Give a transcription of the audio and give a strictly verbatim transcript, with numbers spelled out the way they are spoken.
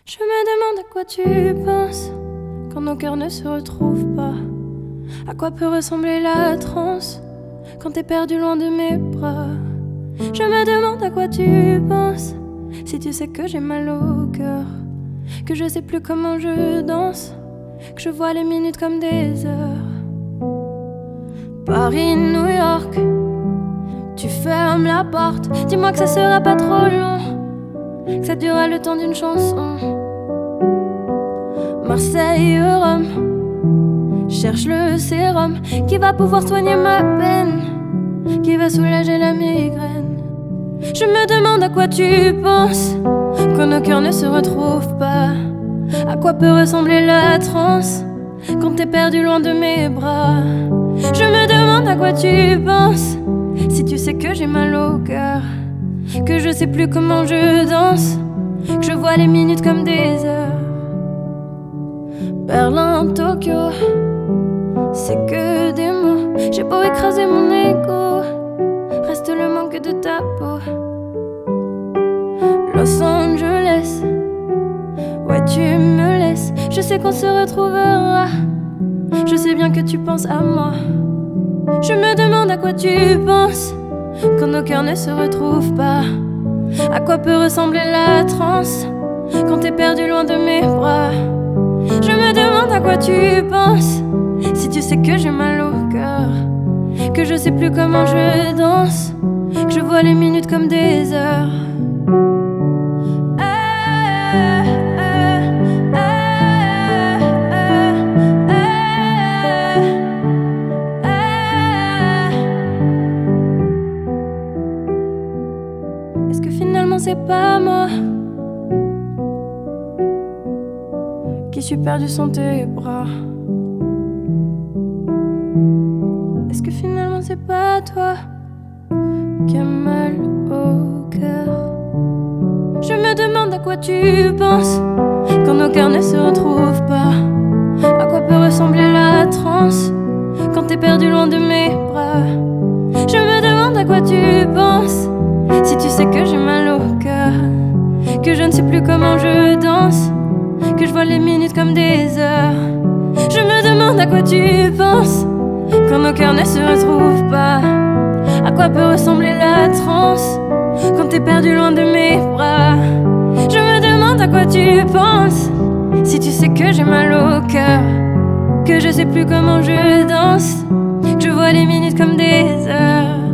Je me demande à quoi tu penses quand nos cœurs ne se retrouvent pas. À quoi peut ressembler la transe quand t'es perdu loin de mes bras. Je me demande à quoi tu penses si tu sais que j'ai mal au cœur, que je sais plus comment je danse, que je vois les minutes comme des heures. Paris, New York, tu fermes la porte. Dis-moi que ça sera pas trop long, que ça durera le temps d'une chanson. Marseille, Rome, cherche le sérum qui va pouvoir soigner ma peine, qui va soulager la migraine. Je me demande à quoi tu penses quand nos cœurs ne se retrouvent pas. À quoi peut ressembler la transe quand t'es perdu loin de mes bras. Je me demande à quoi tu penses si tu sais que j'ai mal au cœur, que je sais plus comment je danse, que je vois les minutes comme des heures. Berlin, Tokyo, c'est que des mots. J'ai beau écraser mon ego, reste le manque de ta peau. Los Angeles, ouais tu me laisses. Je sais qu'on se retrouvera, je sais bien que tu penses à moi. Je me demande à quoi tu penses quand nos cœurs ne se retrouvent pas. À quoi peut ressembler la transe quand t'es perdu loin de mes bras. Je me demande à quoi tu penses si tu sais que j'ai mal au cœur, que je sais plus comment je danse, que je vois les minutes comme des heures. Est-ce que finalement c'est pas moi qui suis perdu sans tes bras? Est-ce que finalement c'est pas toi qui as mal au cœur? Je me demande à quoi tu penses quand nos cœurs ne se retrouvent pas. À quoi peut ressembler la transe quand t'es perdu loin de mes bras. Je me demande à quoi tu penses si tu sais que j'ai mal au cœur, que je ne sais plus comment je danse, que je vois les minutes comme des heures. Je me demande à quoi tu penses quand nos cœurs ne se retrouvent pas. À quoi peut ressembler la transe quand t'es perdu loin de mes bras. Je me demande à quoi tu penses si tu sais que j'ai mal au cœur, que je sais plus comment je danse, que je vois les minutes comme des heures.